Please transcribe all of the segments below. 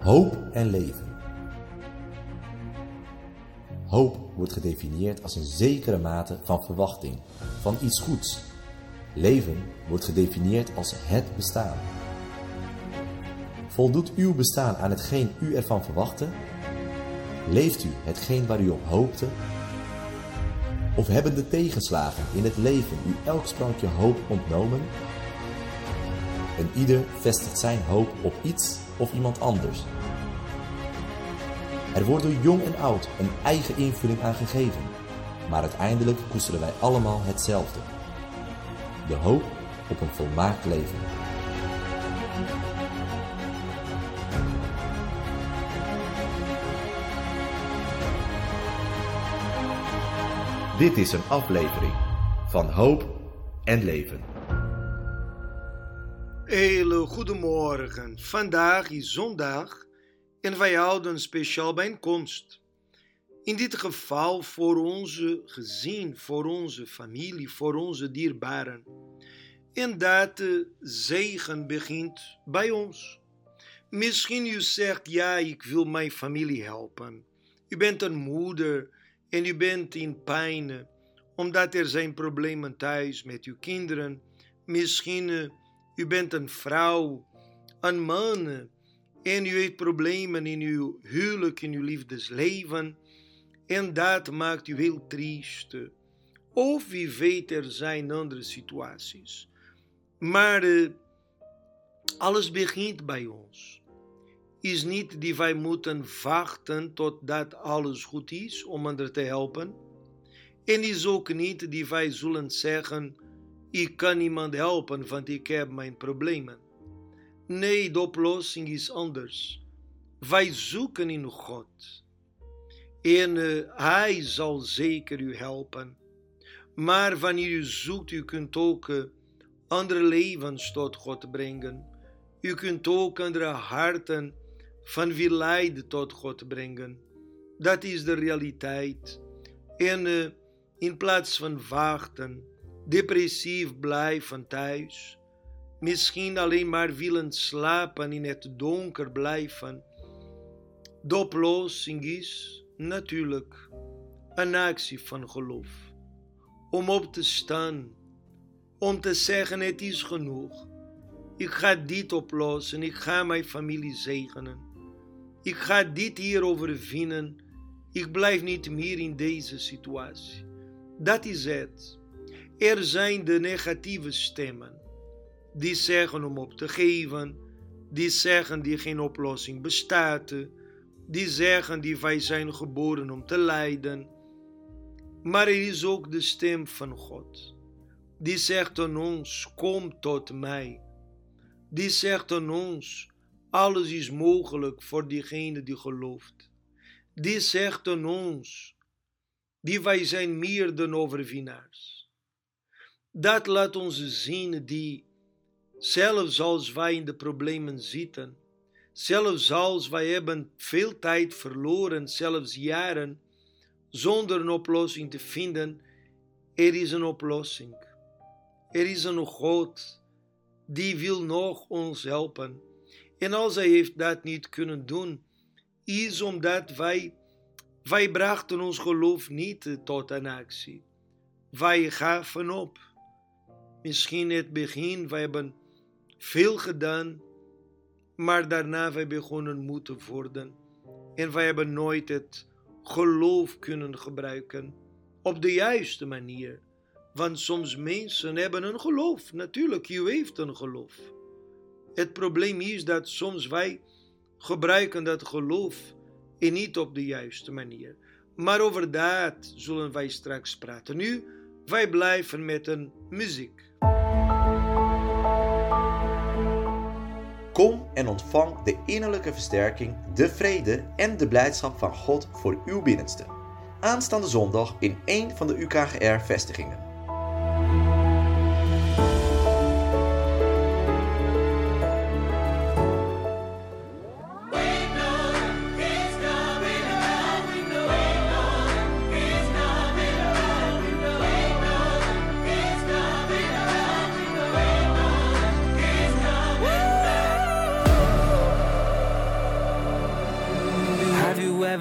Hoop en leven. Hoop wordt gedefinieerd als een zekere mate van verwachting, van iets goeds. Leven wordt gedefinieerd als het bestaan. Voldoet uw bestaan aan hetgeen u ervan verwachtte? Leeft u hetgeen waar u op hoopte? Of hebben de tegenslagen in het leven u elk sprankje hoop ontnomen? En ieder vestigt zijn hoop op iets of iemand anders. Er wordt door jong en oud een eigen invulling aan gegeven, maar uiteindelijk koesteren wij allemaal hetzelfde. De hoop op een volmaakt leven. Dit is een aflevering van Hoop en Leven. Hele goedemorgen. Vandaag is zondag en wij houden een speciaal bijeenkomst. In dit geval voor onze gezin, voor onze familie, voor onze dierbaren. En dat de zegen begint bij ons. Misschien u zegt, ja, ik wil mijn familie helpen. U bent een moeder en u bent in pijn, omdat er zijn problemen thuis met uw kinderen. Misschien u bent een vrouw, een man, en u heeft problemen in uw huwelijk, in uw liefdesleven. En dat maakt u heel triest. Of wie weet, er zijn andere situaties. Maar alles begint bij ons. Is niet die wij moeten wachten totdat alles goed is om anderen te helpen. En is ook niet die wij zullen zeggen, ik kan niemand helpen, want ik heb mijn problemen. Nee, de oplossing is anders. Wij zoeken in God. En Hij zal zeker u helpen. Maar wanneer u zoekt, u kunt ook andere levens tot God brengen. U kunt ook andere harten van wie lijden tot God brengen. Dat is de realiteit. En in plaats van wachten, depressief blijven thuis, misschien alleen maar willen slapen, in het donker blijven. De oplossing is natuurlijk een actie van geloof. Om op te staan, om te zeggen het is genoeg. Ik ga dit oplossen, ik ga mijn familie zegenen. Ik ga dit hier overwinnen. Ik blijf niet meer in deze situatie. Dat is het. Er zijn de negatieve stemmen. Die zeggen om op te geven. Die zeggen die geen oplossing bestaat. Die zeggen die wij zijn geboren om te lijden. Maar er is ook de stem van God. Die zegt aan ons, kom tot mij. Die zegt aan ons, alles is mogelijk voor diegene die gelooft. Die zegt aan ons, die wij zijn meer dan overwinnaars. Dat laat ons zien die, zelfs als wij in de problemen zitten, zelfs als wij hebben veel tijd verloren, zelfs jaren, zonder een oplossing te vinden, er is een oplossing. Er is een God die wil nog ons helpen. En als hij heeft dat niet kunnen doen, is omdat wij brachten ons geloof niet tot een actie. Wij gaven op. Misschien in het begin, wij hebben veel gedaan, maar daarna wij begonnen moe te worden. En wij hebben nooit het geloof kunnen gebruiken op de juiste manier. Want soms mensen hebben een geloof. Natuurlijk, u heeft een geloof. Het probleem is dat soms wij gebruiken dat geloof en niet op de juiste manier. Maar over dat zullen wij straks praten. Nu, wij blijven met een muziek. Kom en ontvang de innerlijke versterking, de vrede en de blijdschap van God voor uw binnenste. Aanstaande zondag in een van de UKGR-vestigingen.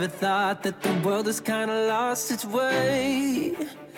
ever thought that the world has kinda lost its way?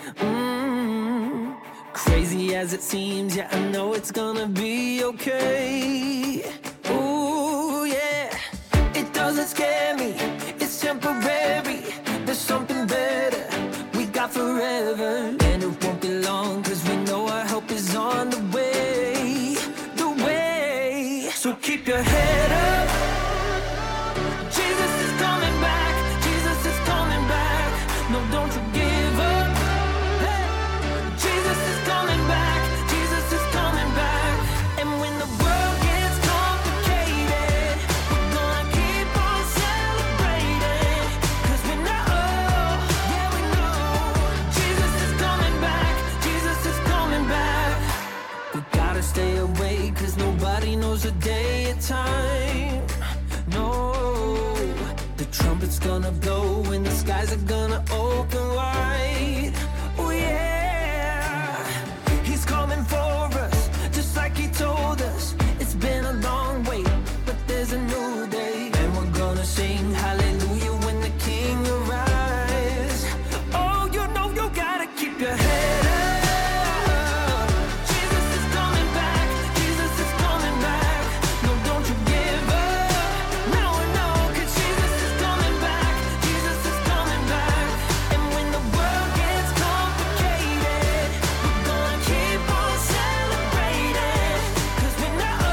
Crazy as it seems, yeah, I know it's gonna be okay. Ooh, yeah, it doesn't scare me, it's temporary. There's something better we got forever. And it won't be long, cause we know our help is on the way. The way. So keep your head up. Jesus is coming back. Jesus is coming back. No, don't you give up. Hey. Jesus is coming back. Jesus is coming back. And when the world gets complicated, we're gonna keep on celebrating. Cause we know, yeah we know, Jesus is coming back. Jesus is coming back. We gotta stay awake, cause nobody knows the day or time. No, the trumpet's gonna blow and the skies are gonna open wide. Oh yeah, he's coming for us, just like he told us. It's been a long wait, but there's a new day. And we're gonna sing hallelujah when the King arrives. Oh, you know you gotta keep your head up. Jesus is coming back. Jesus is coming back. No, don't you give up. No, no, cause Jesus is coming back. Jesus is coming back. And when the world gets complicated, we're gonna keep on celebrating. Cause we know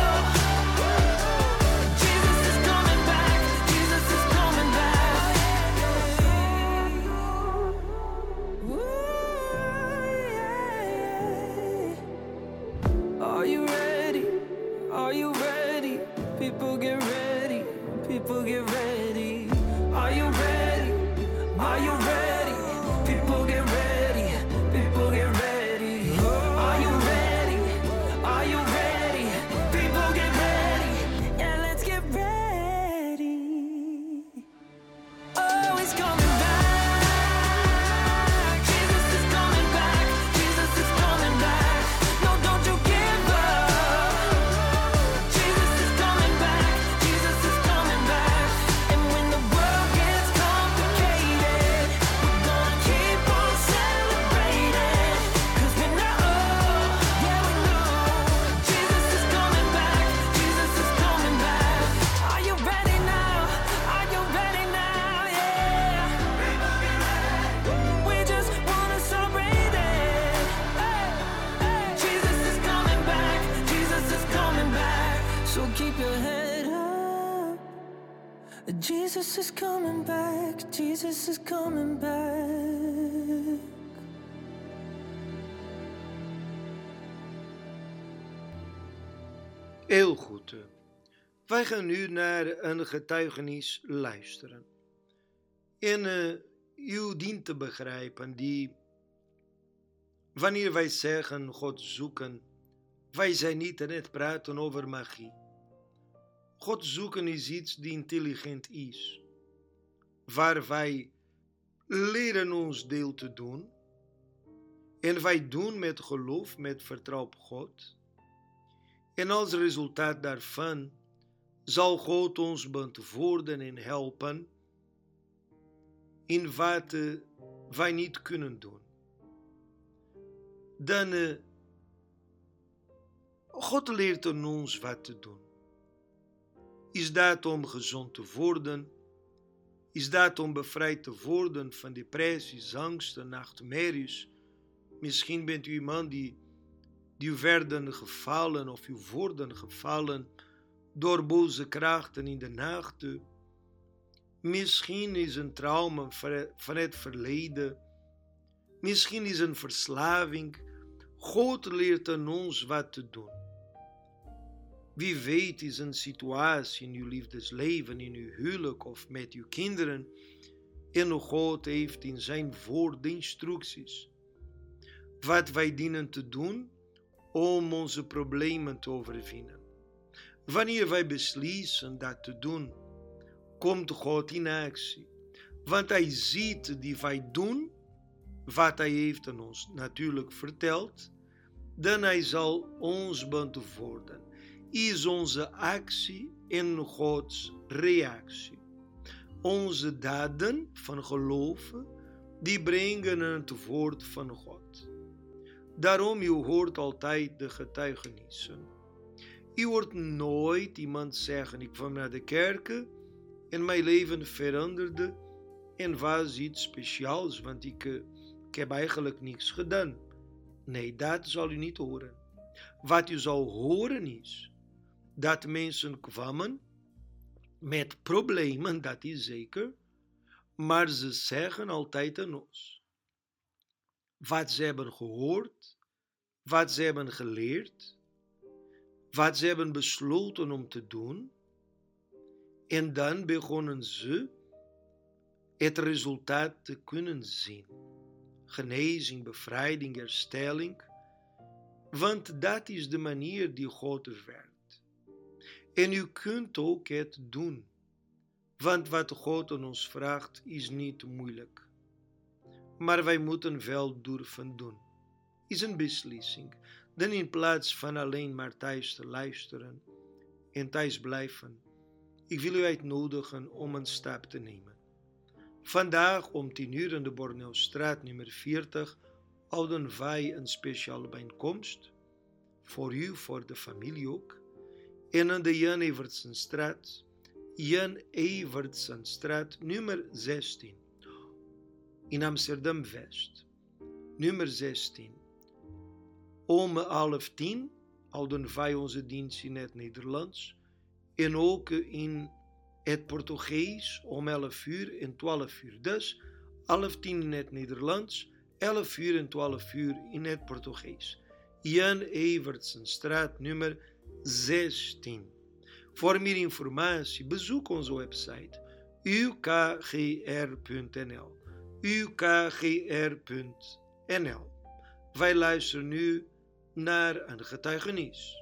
Jesus is coming back. Jesus is coming back. Ooh, yeah. Are you ready? Are you ready? People get ready. People get ready. Are you ready? Are you ready? People get ready. People get ready. Are you ready? Are you ready? People get ready. Yeah, let's get ready. Oh, he's coming back. Jesus is coming back. Jesus is coming back. No, don't you give up. Jesus is coming back. Jesus is coming back. And when the world gets complicated, we're gonna keep on celebrating. Cause we know, yeah we know, Jesus is coming back. Jesus is coming back. Are you ready now? Are you ready now? Yeah. We just wanna celebrate it. Hey, hey. Jesus is coming back. Jesus is coming back. So keep your head up. Jesus is coming back. Jesus is coming back. Heel goed. Wij gaan nu naar een getuigenis luisteren. En u dient te begrijpen die, wanneer wij zeggen God zoeken, wij zijn niet aan het praten over magie. God zoeken is iets die intelligent is, waar wij leren ons deel te doen. En wij doen met geloof, met vertrouwen op God. En als resultaat daarvan zal God ons beantwoorden en helpen in wat wij niet kunnen doen. Dan God leert aan ons wat te doen. Is dat om gezond te worden? Is dat om bevrijd te worden van depressies, angsten, nachtmerries? Misschien bent u iemand die werden gevallen of u worden gevallen door boze krachten in de nacht. Misschien is een trauma van het verleden. Misschien is een verslaving. God leert aan ons wat te doen. Wie weet is een situatie in uw liefdesleven, in uw huwelijk of met uw kinderen. En God heeft in zijn woord de instructies. Wat wij dienen te doen om onze problemen te overwinnen. Wanneer wij beslissen dat te doen, komt God in actie. Want hij ziet die wij doen, wat hij heeft aan ons natuurlijk verteld, dan hij zal ons beantwoorden. Is onze actie en Gods reactie. Onze daden van geloven, die brengen het woord van God. Daarom, u hoort altijd de getuigenissen. U hoort nooit iemand zeggen, ik kwam naar de kerk en mijn leven veranderde en was iets speciaals, want ik heb eigenlijk niks gedaan. Nee, dat zal u niet horen. Wat u zal horen is dat mensen kwamen met problemen, dat is zeker, maar ze zeggen altijd aan ons wat ze hebben gehoord, wat ze hebben geleerd, wat ze hebben besloten om te doen, en dan begonnen ze het resultaat te kunnen zien. Genezing, bevrijding, herstelling, want dat is de manier die God werkt. En u kunt ook het doen, want wat God aan ons vraagt is niet moeilijk. Maar wij moeten wel durven doen. Is een beslissing. Dan in plaats van alleen maar thuis te luisteren en thuis blijven, ik wil u uitnodigen om een stap te nemen. Vandaag om 10 uur in de Borneostraat nummer 40 houden wij een speciale bijeenkomst. Voor u, voor de familie ook. En aan de Jan Evertsenstraat nummer 16. In Amsterdam-West. Nummer 16. Om 11:10 houden wij onze dienst in het Nederlands. En ook in het Portugees om 11 uur en 12 uur. Dus 11:10 in het Nederlands, 11 uur en 12 uur in het Portugees. Jan Evertsenstraat nummer 16. Voor meer informatie bezoek onze website ukgr.nl. ukgr.nl. Wij luisteren nu naar een getuigenis.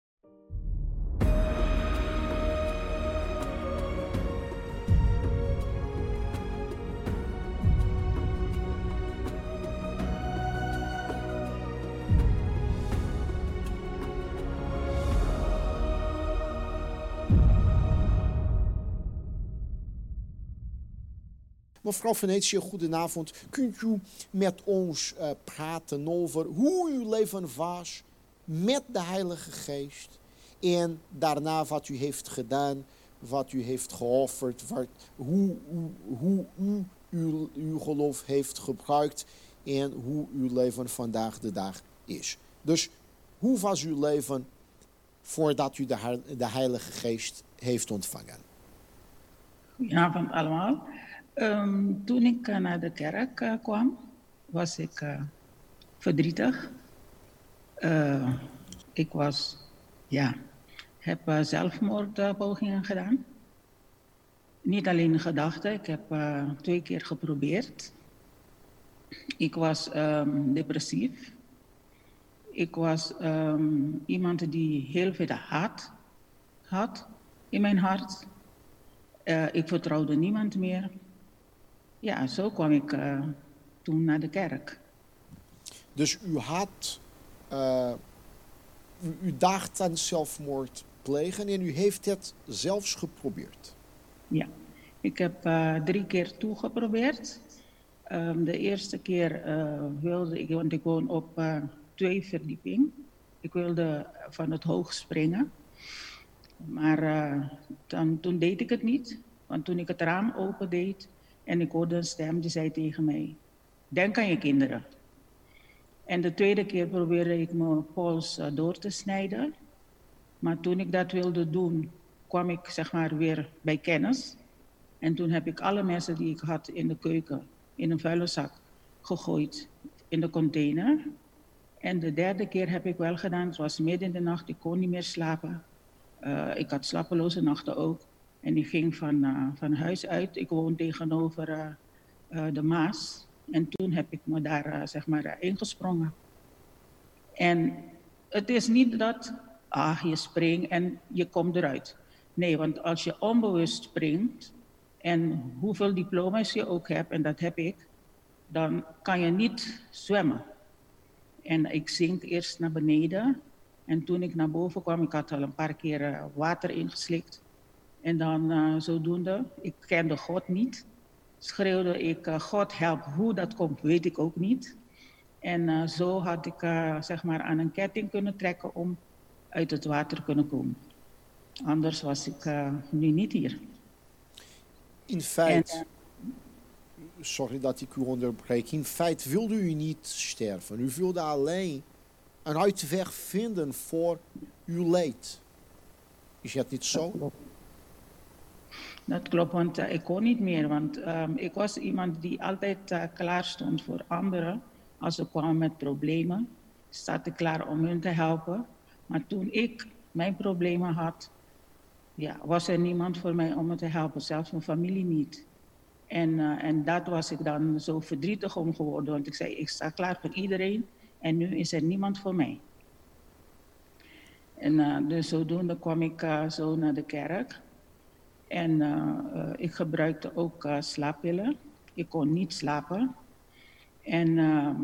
Mevrouw Venetië, goedenavond. Kunt u met ons praten over hoe uw leven was met de Heilige Geest en daarna wat u heeft gedaan, wat u heeft geofferd, hoe u uw geloof heeft gebruikt en hoe uw leven vandaag de dag is. Dus hoe was uw leven voordat u de Heilige Geest heeft ontvangen? Goedenavond allemaal. Toen ik naar de kerk kwam, was ik verdrietig. Ik heb zelfmoordpogingen gedaan. Niet alleen in gedachten, ik heb 2 keer geprobeerd. Ik was depressief. Ik was iemand die heel veel haat had in mijn hart. Ik vertrouwde niemand meer. Ja, zo kwam ik toen naar de kerk. Dus u dacht aan zelfmoord plegen en u heeft het zelfs geprobeerd? Ja, ik heb 3 keer toegeprobeerd. De eerste keer wilde ik, want ik woon op 2 verdieping. Ik wilde van het hoog springen. Maar toen deed ik het niet. Want toen ik het raam opendeed en ik hoorde een stem die zei tegen mij: denk aan je kinderen. En de tweede keer probeerde ik mijn pols door te snijden. Maar toen ik dat wilde doen, kwam ik weer bij kennis. En toen heb ik alle mensen die ik had in de keuken in een vuilniszak gegooid in de container. En de derde keer heb ik wel gedaan. Het was midden in de nacht, ik kon niet meer slapen. Ik had slapeloze nachten ook. En ik ging van huis uit. Ik woon tegenover de Maas. En toen heb ik me daar ingesprongen. En het is niet dat je springt en je komt eruit. Nee, want als je onbewust springt en hoeveel diploma's je ook hebt, en dat heb ik, dan kan je niet zwemmen. En ik zink eerst naar beneden. En toen ik naar boven kwam, ik had al een paar keer water ingeslikt. En dan zodoende, ik kende God niet. Schreeuwde ik, God help, hoe dat komt, weet ik ook niet. En zo had ik zeg maar aan een ketting kunnen trekken om uit het water te kunnen komen. Anders was ik nu niet hier. In feite, sorry dat ik u onderbreek, in feite wilde u niet sterven. U wilde alleen een uitweg vinden voor uw leed. Is dat niet zo? Dat klopt, want ik kon niet meer. Want ik was iemand die altijd klaar stond voor anderen. Als ze kwamen met problemen, stond ik klaar om hun te helpen. Maar toen ik mijn problemen had, ja, was er niemand voor mij om me te helpen. Zelfs mijn familie niet. En dat was ik dan zo verdrietig om geworden. Want ik zei, ik sta klaar voor iedereen. En nu is er niemand voor mij. En dus zodoende kwam ik zo naar de kerk. En ik gebruikte ook slaappillen. Ik kon niet slapen. En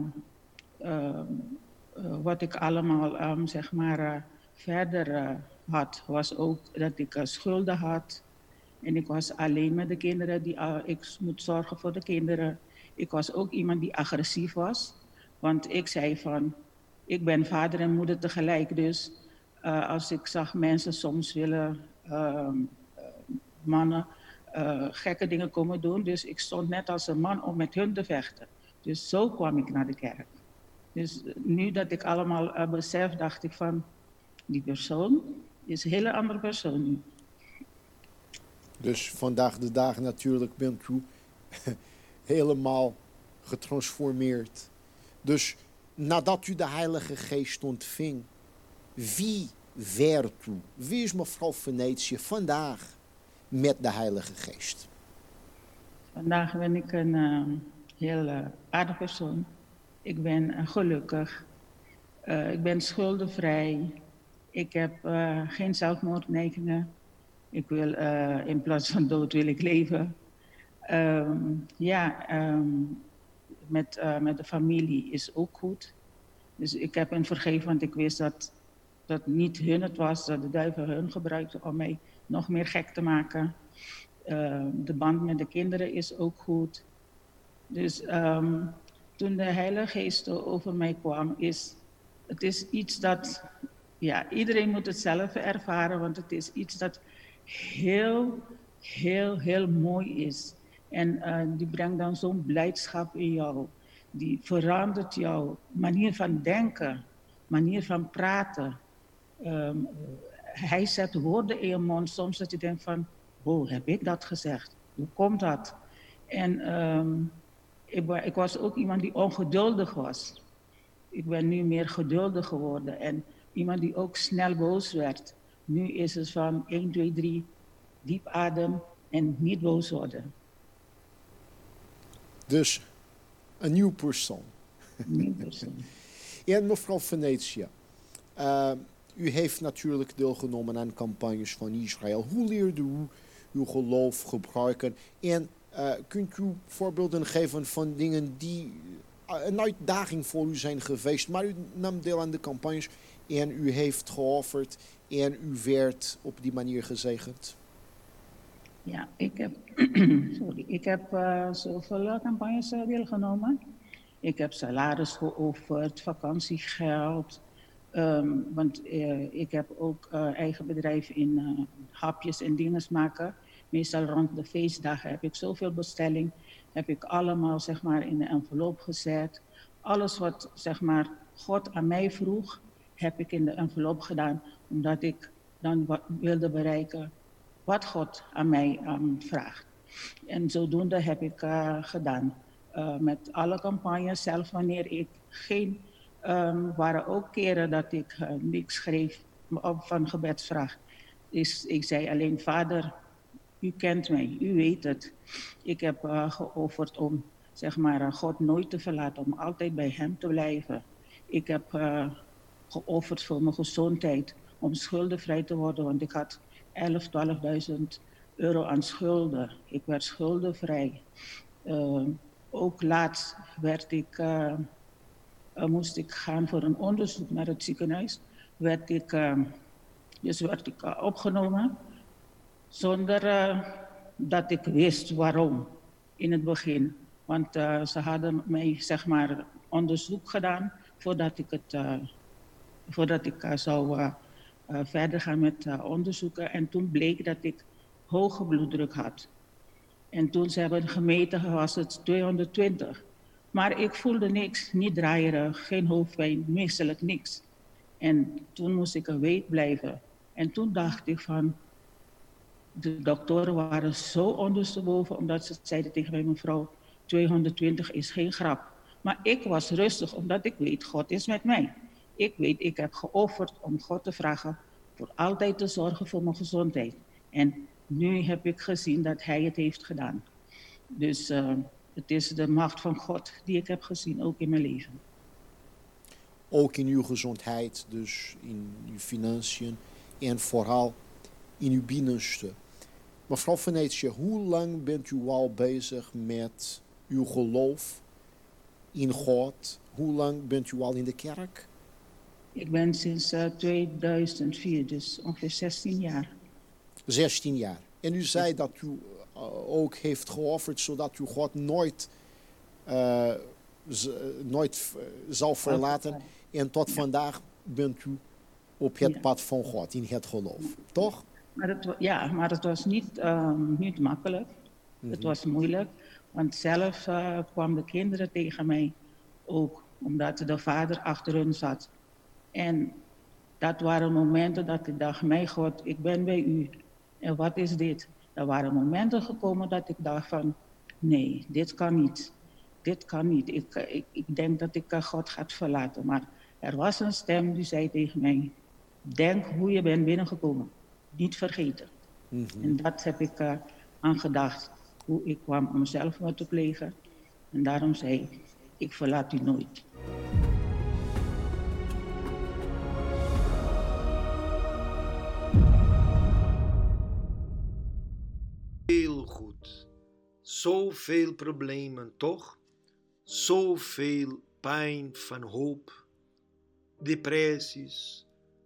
wat ik allemaal zeg maar verder had, was ook dat ik schulden had. En ik was alleen met de kinderen. Ik moet zorgen voor de kinderen. Ik was ook iemand die agressief was. Want ik zei van, ik ben vader en moeder tegelijk. Dus als ik zag mensen soms willen, mannen, gekke dingen komen doen. Dus ik stond net als een man om met hun te vechten. Dus zo kwam ik naar de kerk. Dus nu dat ik allemaal besef, dacht ik van, die persoon is een hele andere persoon nu. Dus vandaag de dag natuurlijk bent u helemaal getransformeerd. Dus nadat u de Heilige Geest ontving, wie werd u? Wie is mevrouw Venetië vandaag met de Heilige Geest? Vandaag ben ik een heel aardige persoon. Ik ben gelukkig. Ik ben schuldenvrij. Ik heb geen zelfmoordneigingen. Ik wil, in plaats van dood wil ik leven. Met de familie is ook goed. Dus ik heb hen vergeven, want ik wist dat niet hun het was, dat de duivel hun gebruikte om mij nog meer gek te maken. De band met de kinderen is ook goed. Dus toen de Heilige Geest over mij kwam, het is iets dat, ja, iedereen moet het zelf ervaren, want het is iets dat heel, heel, heel mooi is. En die brengt dan zo'n blijdschap in jou. Die verandert jouw manier van denken, manier van praten. Hij zet woorden in je mond soms dat je denkt van, oh, heb ik dat gezegd? Hoe komt dat? En ik was ook iemand die ongeduldig was. Ik ben nu meer geduldig geworden en iemand die ook snel boos werd. Nu is het van 1, 2, 3, diep adem en niet boos worden. Dus een nieuw persoon. Nieuw persoon. En mevrouw Venetië, u heeft natuurlijk deelgenomen aan campagnes van Israël. Hoe leerde u uw geloof gebruiken? En kunt u voorbeelden geven van dingen die een uitdaging voor u zijn geweest, maar u nam deel aan de campagnes en u heeft geofferd en u werd op die manier gezegend? Ja, ik heb zoveel campagnes deelgenomen. Ik heb salaris geofferd, vakantiegeld. Want ik heb ook eigen bedrijf in hapjes en dingen maken. Meestal rond de feestdagen heb ik zoveel bestelling. Heb ik allemaal zeg maar in de envelop gezet. Alles wat zeg maar God aan mij vroeg, heb ik in de envelop gedaan. Omdat ik dan wilde bereiken wat God aan mij vraagt. En zodoende heb ik gedaan. Met alle campagnes, zelfs wanneer ik geen... waren ook keren dat ik niks schreef van gebedsvraag. Ik zei alleen, Vader, u kent mij, u weet het. Ik heb geofferd om zeg maar, God nooit te verlaten, om altijd bij hem te blijven. Ik heb geofferd voor mijn gezondheid, om schuldenvrij te worden, want ik had 12.000 euro aan schulden. Ik werd schuldenvrij. Ook laatst moest ik gaan voor een onderzoek naar het ziekenhuis. Werd ik opgenomen. Zonder dat ik wist waarom in het begin. Want ze hadden mij zeg maar onderzoek gedaan voordat ik zou verder gaan met onderzoeken. En toen bleek dat ik hoge bloeddruk had. En toen ze hebben gemeten was het 220. Maar ik voelde niks, niet draaierig, geen hoofdpijn, misselijk, niks. En toen moest ik een week blijven. En toen dacht ik van, de doktoren waren zo ondersteboven, omdat ze zeiden tegen mij, mevrouw, 220 is geen grap. Maar ik was rustig, omdat ik weet, God is met mij. Ik weet, ik heb geofferd om God te vragen voor altijd te zorgen voor mijn gezondheid. En nu heb ik gezien dat Hij het heeft gedaan. Dus het is de macht van God die ik heb gezien, ook in mijn leven. Ook in uw gezondheid, dus in uw financiën en vooral in uw binnenste. Mevrouw Venetië, hoe lang bent u al bezig met uw geloof in God? Hoe lang bent u al in de kerk? Ik ben sinds 2004, dus ongeveer 16 jaar. 16 jaar. En u zei dat u ook heeft geofferd zodat u God nooit zal verlaten. En tot vandaag bent u op het pad van God, in het geloof. Toch? Maar het was niet makkelijk. Het was moeilijk. Want zelf kwamen de kinderen tegen mij ook, omdat de vader achter hun zat. En dat waren momenten dat ik dacht, mijn God, ik ben bij u. En wat is dit? Er waren momenten gekomen dat ik dacht van, nee, dit kan niet. Dit kan niet. Ik denk dat ik God ga verlaten. Maar er was een stem die zei tegen mij, denk hoe je bent binnengekomen. Niet vergeten. En dat heb ik aan gedacht. Hoe ik kwam om zelfmoord te plegen. En daarom zei ik verlaat u nooit. Heel goed. Zoveel problemen, toch? Zoveel pijn van hoop, depressies,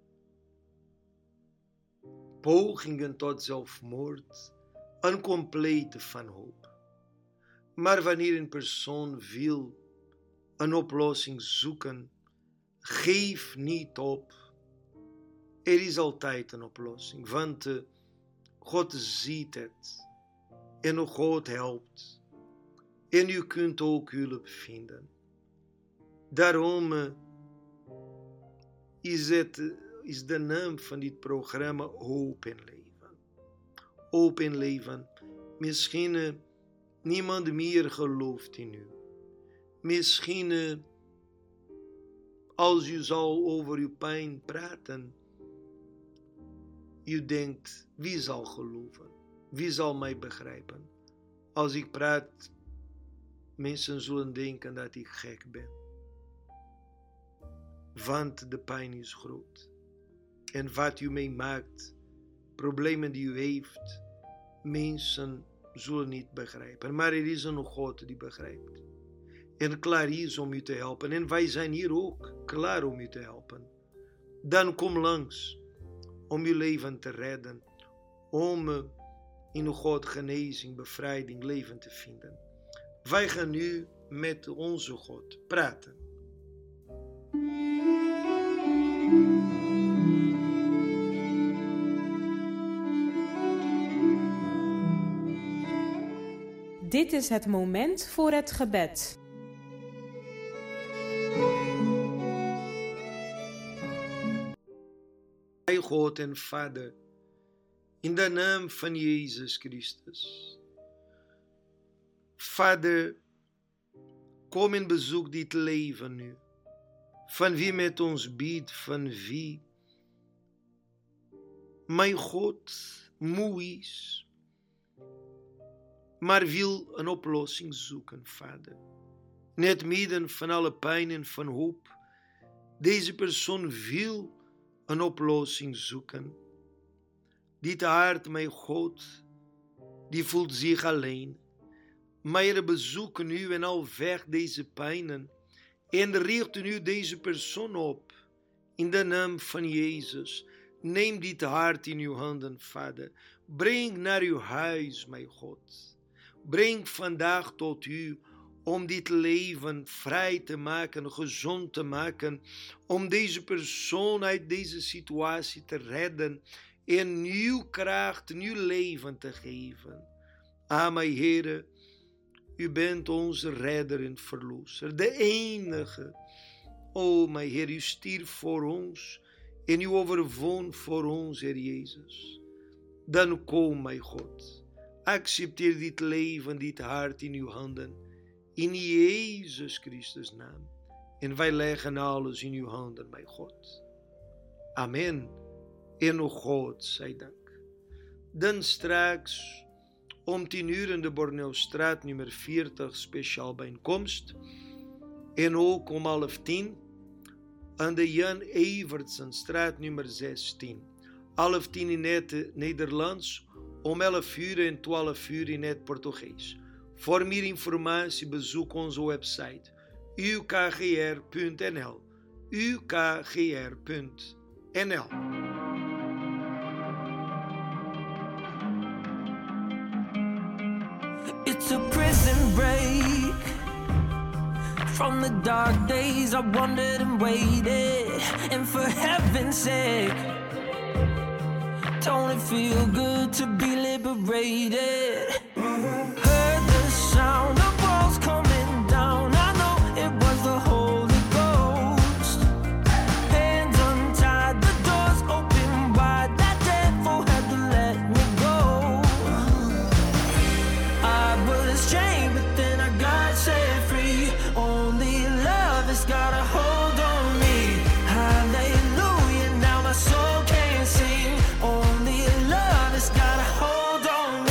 pogingen tot zelfmoord, een complete wanhoop. Maar wanneer een persoon wil een oplossing zoeken, geef niet op. Er is altijd een oplossing, want God ziet het en God helpt. En u kunt ook hulp vinden. Daarom is de naam van dit programma Hoop en Leven. Hoop en Leven. Misschien niemand meer gelooft in u. Misschien als u zal over uw pijn praten, u denkt, wie zal geloven? Wie zal mij begrijpen? Als ik praat, mensen zullen denken dat ik gek ben. Want de pijn is groot. En wat u meemaakt, problemen die u heeft, mensen zullen niet begrijpen. Maar er is een God die begrijpt. En klaar is om u te helpen. En wij zijn hier ook klaar om u te helpen. Dan kom langs om uw leven te redden. Om in God genezing, bevrijding, leven te vinden. Wij gaan nu met onze God praten. Dit is het moment voor het gebed. Mijn God en Vader, in de naam van Jezus Christus. Vader, kom en bezoek dit leven nu. Van wie met ons biedt, van wie, mijn God, moe is, maar wil een oplossing zoeken, Vader. In het midden van alle pijn en van hoop, deze persoon wil een oplossing zoeken. Dit hart, mijn God, die voelt zich alleen. Maar bezoeken u en al weg deze pijnen. En richt nu deze persoon op. In de naam van Jezus. Neem dit hart in uw handen, Vader. Breng naar uw huis, mijn God. Breng vandaag tot u om dit leven vrij te maken, gezond te maken, om deze persoon uit deze situatie te redden en nieuw kracht, nieuw leven te geven. Mijn Heere, u bent onze redder en verlosser, de enige. Mijn Heer, u stierf voor ons en u overwon voor ons, Heer Jezus. Dan kom, mijn God, accepteer dit leven, dit hart in uw handen, in Jezus Christus naam. En wij leggen alles in uw handen, mijn God. Amen. En God zij dank. Dan straks om 10 uur in de Borneostraat nummer 40 speciaal bijeenkomst. En ook om 9:30 aan de Jan Evertsenstraat nummer 16. 9:30 in het Nederlands, om 11 uur en 12 uur in het Portugees. Voor meer informatie bezoek onze website ukgr.nl. ukgr.nl. It's a prison break from the dark days I wondered and waited, and for heaven's sake, don't it feel good to be liberated? Heard the sound of walls coming down, I know it was the Holy Ghost. Hands untied, the doors open wide, that devil had to let me go. I was chained, but then I got set free. Only love has got a hold on me. Hallelujah, now my soul can sing. Only love has got a hold on me.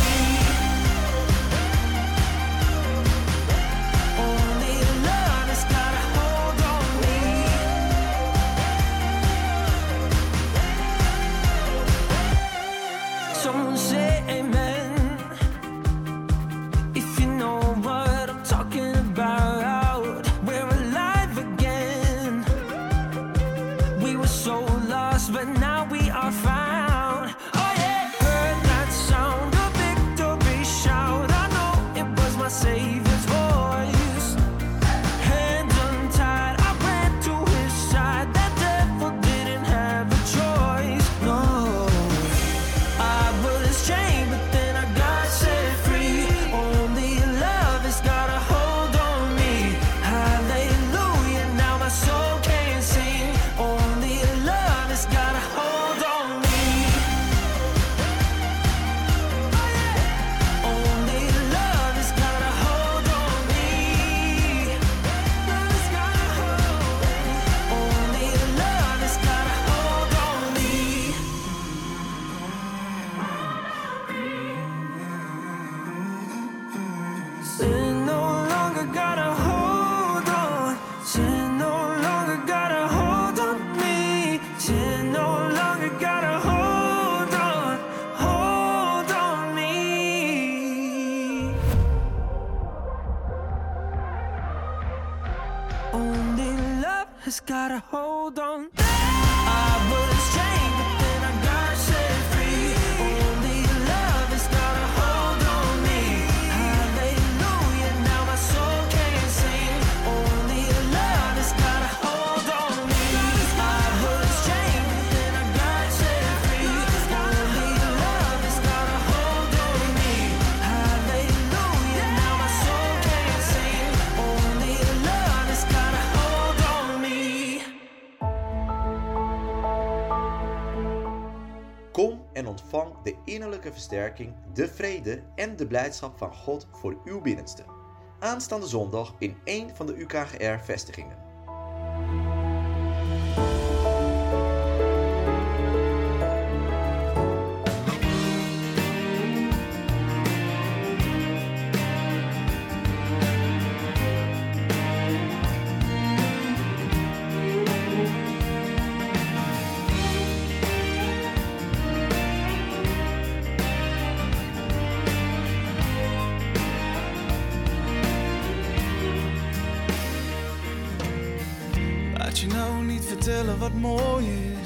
Only love has got a hold on me. Someone say amen if you know what I'm talking about. We're alive again. We were so lost, but now we are found. Oh yeah, heard that sound of victory shout. I know it was my Savior's voice. Hands untied, I ran to his side. That devil didn't have a choice. No, I was chained, but then I got set free. Only love has got a hold on me. Hallelujah, now my soul can sing. Only love has got a hold on me. Only love has got a hold on me. Love has got a hold. Only love has got a hold on me. Sin no longer got a hold on. Sin no longer got a hold on me. Sin no longer got a hold on me. Only love has got a hold on. I was chained, but then I got set free. Only love has got a hold on me. Hallelujah, now my soul can sing. Only love has got a hold on me. I was chained, but then I got set free. Only love has got a hold on me. Hallelujah, now my soul can sing. Only love has got a hold on me. Kom en ontvang de innerlijke versterking, de vrede en de blijdschap van God voor uw binnenste. Aanstaande zondag in een van de UKGR-vestigingen. Laat je nou niet vertellen wat mooi